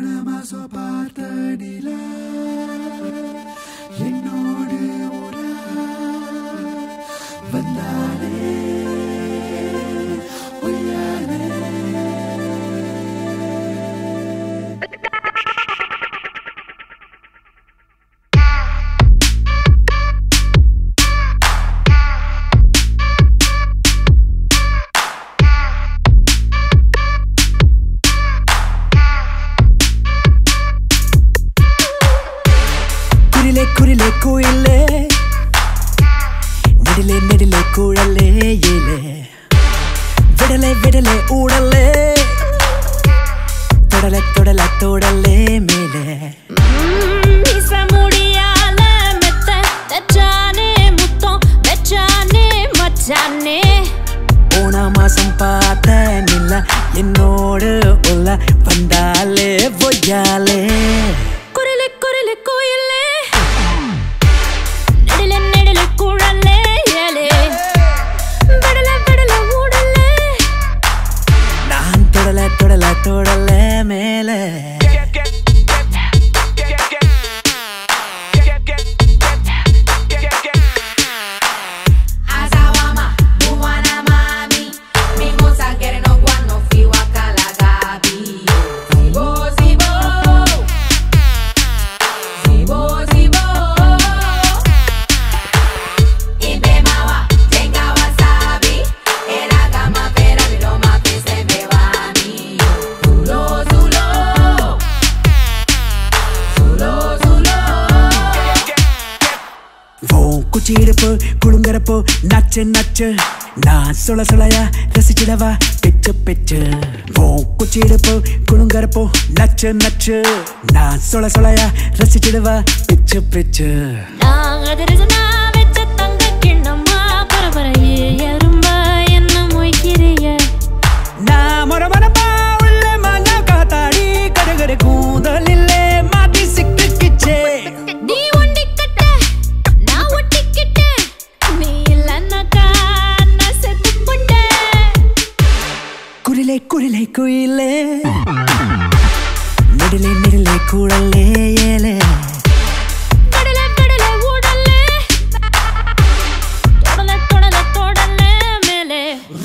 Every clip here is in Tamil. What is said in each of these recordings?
குரிலே குயிலே நெடிலே நெடிலே குழலே ஏலே விடலே விடலே ஊடலே தொடலே தொடலே தொடலே மேலே முடியால மெத்த தச்சானே முத்தம் வெச்சானே மச்சானே போன மாசம் பார்த்த நில்ல என்னோடு உள்ள வந்தாலே பொய்யாலே குரிலே குரிலே குயிலே நெடிலே நெடிலே குழலே ஏலே விடலே விடலே ஊடலே நான் தொடலே தொடலே தொடலே மேலே குச்சிடுப்பு குளுங்கறப்போ நச்சு நச்சு நான் சுள சுளையா ரசிச்சிடவா பிச்சு பிச்சு குச்சிடுப்பு குளுங்கறப்போ நச்சு நச்சு நான் சுள சுளையா ரசிச்சிடவா பிச்சு பிச்சு நான் அதிரசனா வெச்ச தங்க கிண்ணமா பரபரையே எறும்ப என்ன மொய்க்கிறிய நான் மரமரமா உள்ள மண்ணா காத்தாடி கடுகடு கூந்தலில்லே மாட்டி சிக்கிச்சே நீ ஒண்டிக்கிட்ட நான் ஒட்டிக்கிட்ட நீ இல்லன்னாக்கா நான் செத்து போட்டேன் குரிலே குரிலே குயிலே நெடிலே நெடிலே குழலே ஏலே கடலே கடலே ஊடலே தொடலே தொடலே தொடலே மேலே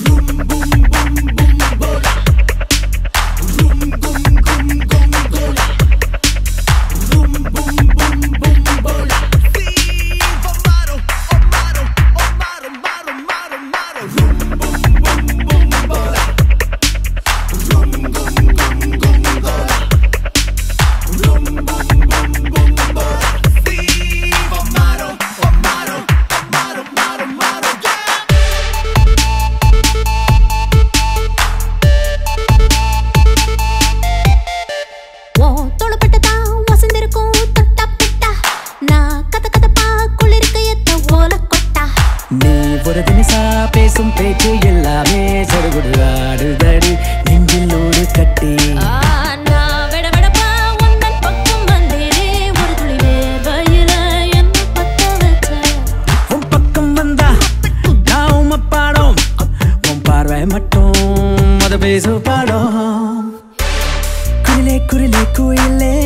ஒரு தினசா பேசும் பேச்சு எல்லாமே சடுகுடு ஆடுதடி நெஞ்சில் ஓடு கட்டி நான் விட விடப்பா உந்தன் பக்கம் வந்தேனே ஒரு துளி வேர்வையில என்ன பத்த வச்ச உன் பக்கம் வந்தா நான் உம்ம பாடும் உன் பார்வை மட்டும் அது பேசு பாடும் குரிலே குரிலே குயிலே